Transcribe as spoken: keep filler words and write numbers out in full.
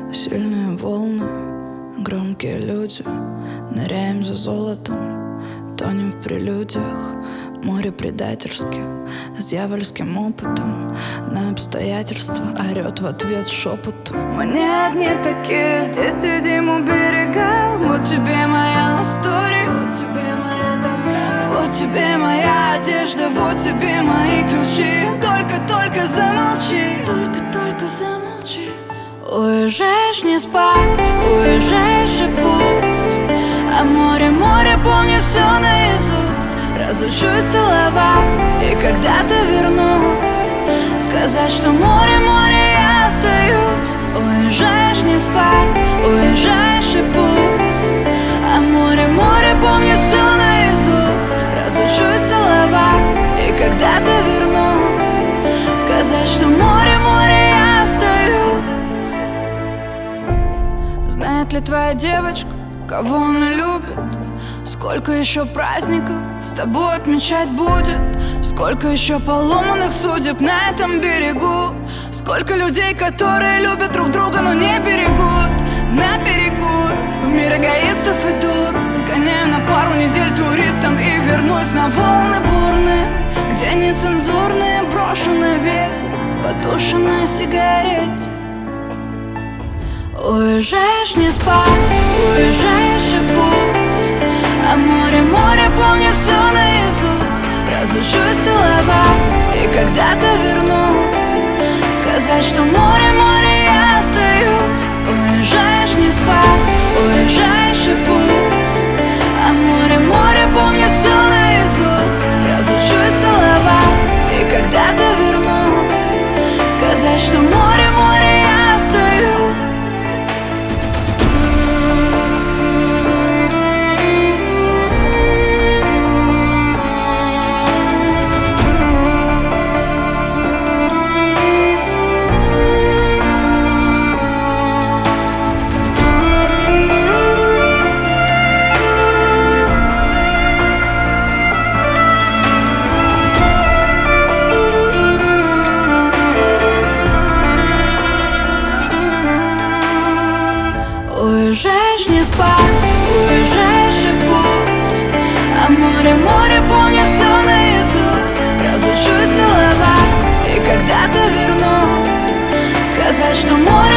Сильные волны, громкие люди, ныряем за золотом, тонем в прелюдиях. Море предательски, с дьявольским опытом, на обстоятельства орет в ответ шепотом. Мы не одни такие, здесь сидим у берега. Вот тебе моя история, вот тебе моя тоска, вот тебе моя одежда, вот тебе мои ключи. Только-только замолчи, только-только замолчи. Уезжаешь не спать, уезжаешь и пусть, а море, море помнит все наизусть. Разучусь целовать и когда-то вернусь, сказать, что море, море, я остаюсь. Уезжаешь не спать, уезжаешь и пусть, а море, море помнит все наизусть. Разучусь целовать и когда-то вернусь, сказать, что море, море, я остаюсь. Знает ли твоя девочка, кого она любит? Сколько еще праздников с тобой отмечать будет? Сколько еще поломанных судеб на этом берегу? Сколько людей, которые любят друг друга, но не берегут? На берегу в мир эгоистов и дур сгоняю на пару недель туристом и вернусь на волны бурные, где нецензурные брошу на ветер в потушенной сигарете. Уезжаешь не спать, уезжаешь и пусть, а море, море помнит все наизусть. Разучусь целовать и когда-то вернусь, сказать, что море, море, я остаюсь. Уезжаешь не спать, уезжаешь и пусть, а море, море помнит все наизусть. Разучусь целовать и когда-то вернусь, сказать, что море, море, я остаюсь. Уезжаешь не спать, уезжаешь и пусть, а море, море помнит все наизусть. Разучусь целовать и когда-то вернусь, сказать, что море